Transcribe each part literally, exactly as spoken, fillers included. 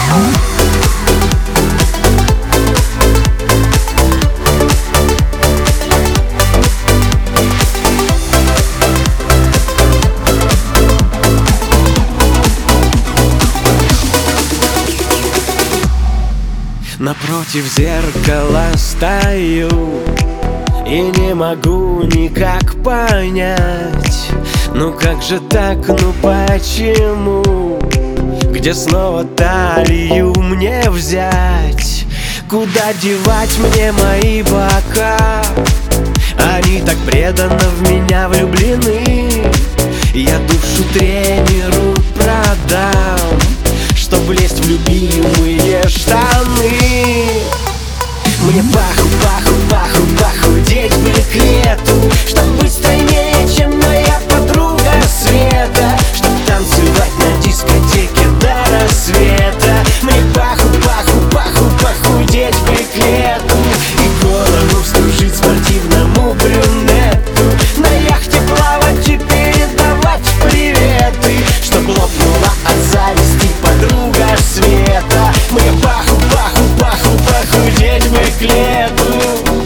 Напротив зеркала стою и не могу никак понять, ну как же так, ну почему? Где снова талию мне взять? Куда девать мне мои бока? Они так преданно в меня влюблены. Я душу тренеру продам, чтоб лезть в любимые штаны. Мне паху, паху, паху, похудеть бы к лету, чтоб быть стройнее, чем моя подруга Света, чтоб танцевать на дискотеке до рассвета. Мне паху, паху, паху, похудеть бы к лету и голову вскружить спортивному брюнету, на яхте плавать и передавать приветы, чтоб лопнула от зависти подруга Света. Мне паху, паху, паху, похудеть бы к лету.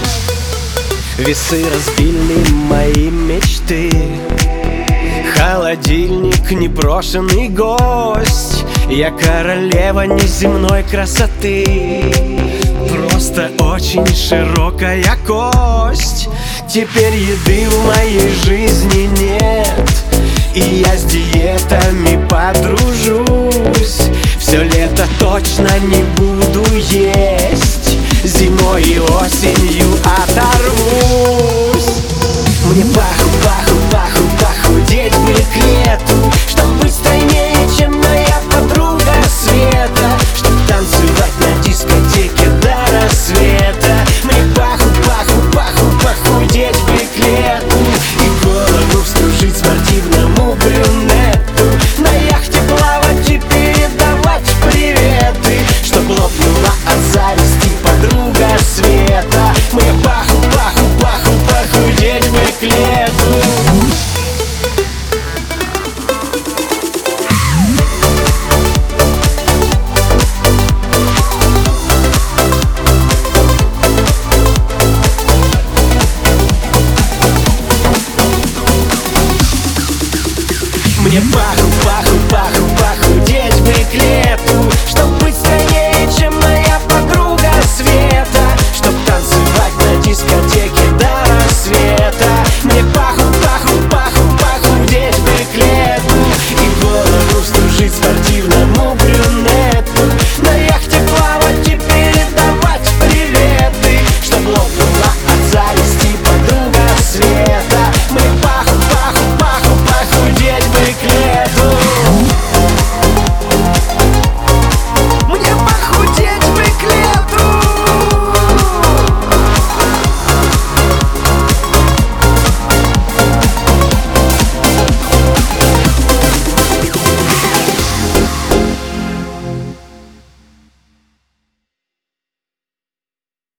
Весы разбили мои мечты, холодильник непрошенный гость. Я королева неземной красоты, просто очень широкая кость. Теперь еды в моей жизни нет, и я с диетами подружусь. Все лето точно не буду есть, зимой и осенью оторвусь.